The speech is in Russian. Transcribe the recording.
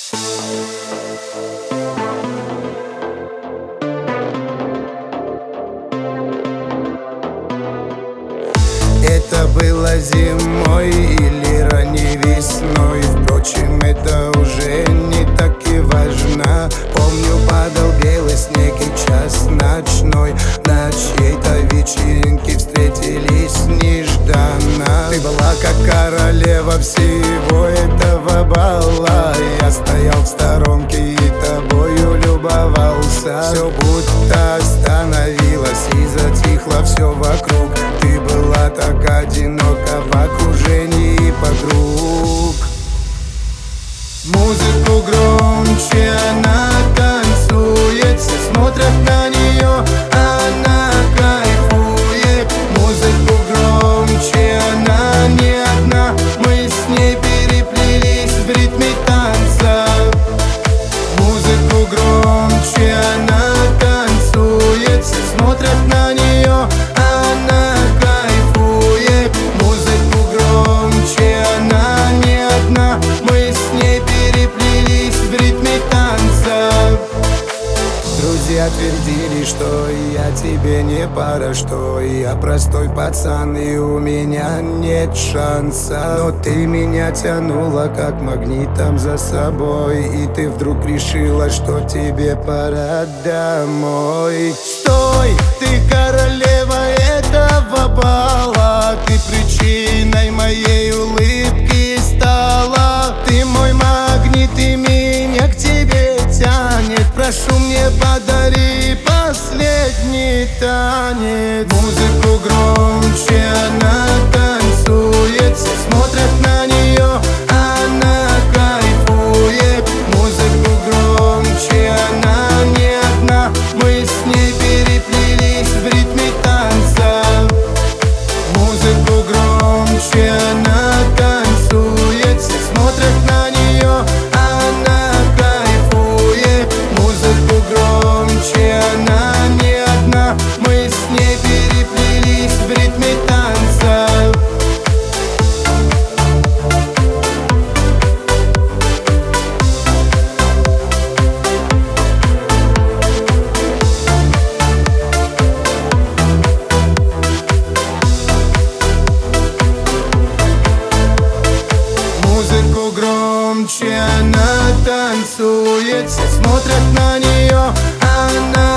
Это было зимой или ранней весной, впрочем, это уже не так и важно. Помню, падал белый снег и час ночной, на чьей-то вечеринке встретились нежданно. Ты была как королева всего этого бала, я стоял в сторонке и тобою любовался. Все будто остановилось и затихло все вокруг. Ты была так одинока в окружении подруг. Музыку громче, она танцует, все смотрят на нее, она кайфует. Музыку громче, она не одна, мы с ней переплелись в ритме танца. Музыку громче, она танцует, все смотрят на нее, она кайфует. Музыку громче, она не одна, мы с ней переплелись в ритме танца. Друзья твердили, что я тебе не пара, что я простой пацан и у меня нет шанса. Но ты меня тянула как магнитом за собой, и ты вдруг решила, что тебе пора домой. Стой, ты королева этого бала, ты причиной моей улыбки стала. Ты мой магнит и меня к тебе тянет, прошу, мне подари последний танец. Музыку громче, она танцует, все смотрят на нее, она кайфует. Музыку громче, она не одна, мы с ней переплелись в ритме танца. Музыку громче, она танцует, все смотрят на нее, она кайфует. Музыку громче, она не одна, мы с ней переплелись в ритме танца. Музыку громче, она танцует, все смотрят на нее, она